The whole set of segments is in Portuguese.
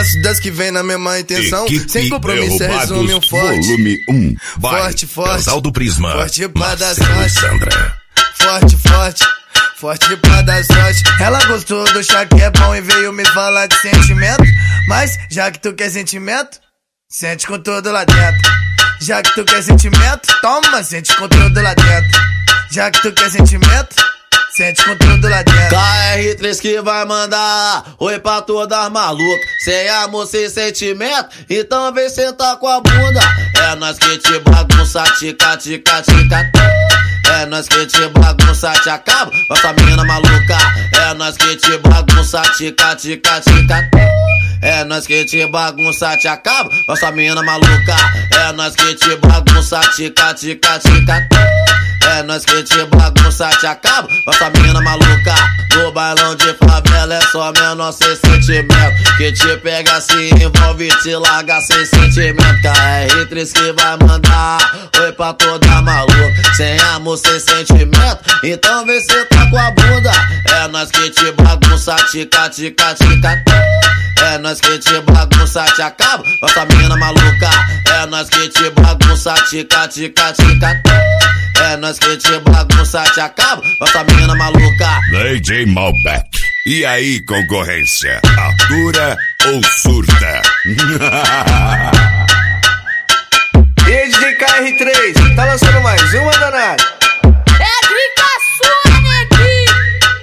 Gosto das que vem na mesma intenção, sem compromisso, resume um forte. Volume 1. Forte, forte. Casal do Prisma. Forte pra dar Marcelo e sorte. Sandra. Forte, forte. Forte pra dar sorte. Ela gostou do chá que é bom e veio me falar de sentimento. Mas já que tu quer sentimento, sente com tudo lá dentro. Já que tu quer sentimento, toma, sente com tudo lá dentro. Já que tu quer sentimento, sente com tudo lá dentro. KR3 que vai mandar oi pra todas malucas, sem amor, sem sentimento, então vem sentar com a bunda. É nós que te bagunça, tica, tica, tica. É nós que te bagunça, te acaba, nossa menina maluca. É nós que te bagunça, tica, tica, tica. É nós que te bagunça, te acaba, nossa menina maluca. É nós que te bagunça, tica, tica, tica. É nós que te bagunça, te acaba, nossa menina maluca. No bailão de favela é só menor sem sentimento, que te pega, se envolve, te larga sem sentimento. KR3 que vai mandar oi pra toda maluca, sem amor, sem sentimento, então vem sentar com a bunda. É nós que te bagunça, tica, tica, tica. É nós que te bagunça, te acaba, nossa menina maluca. É nós que te bagunça, tica, tica, tica. É nós que te bagunça, te acaba, nossa menina maluca. DJ Malbec. E aí, concorrência? Atura ou surta? E aí, DJ KR3, tá lançando mais uma, danada? É dica sua, neguinho.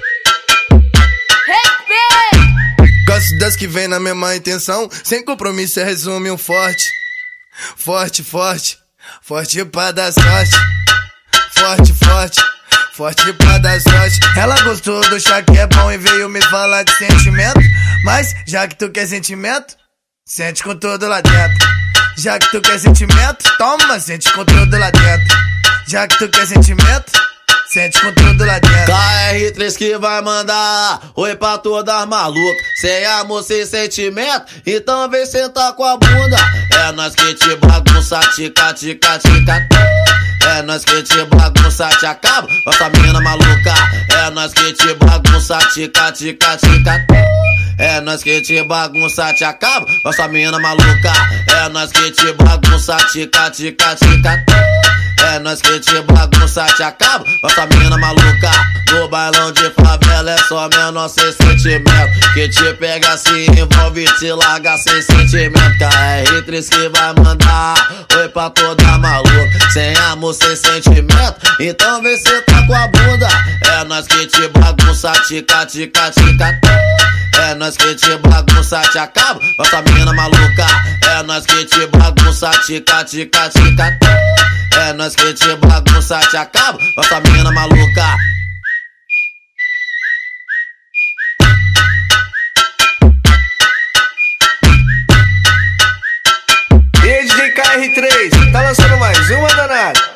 Respeito. Gosto das que vem na mesma intenção, sem compromisso, resume um forte. Forte, forte. Forte pra dar sorte. Forte, forte. Forte pra dar sorte. Ela gostou do chá que é bom e veio me falar de sentimento. Mas já que tu quer sentimento, sente com tudo lá dentro. Já que tu quer sentimento, toma, sente com tudo lá dentro. Já que tu quer sentimento, sente com tudo lá dentro. KR3 que vai mandar oi pra todas malucas, sem amor, sem sentimento, então vem sentar com a bunda. É nós que te bagunça, tica, tica, tica. É nós que te bagunça, te acaba, nossa menina maluca. É nós que te bagunça, tica, tica, tica. É nós que te bagunça, te acaba, nossa menina maluca. É nós que te bagunça, tica, tica, tica. É nós que te bagunça, te acaba, nossa menina maluca. No bailão de favela é só menor sem sentimento, que te pega, se envolve, te larga sem sentimento. KR3 que vai mandar oi pra toda maluca, sem amor, sem sentimento, então vem sentar com a bunda. É nós que te bagunça, tica, tica, tica. É nós que te bagunça, te acaba, nossa menina maluca. É nós que te bagunça, tica, tica, tica. É nós que te bagunça, te acaba, nossa menina maluca. E aí, DJ KR3, tá lançando mais uma, danada?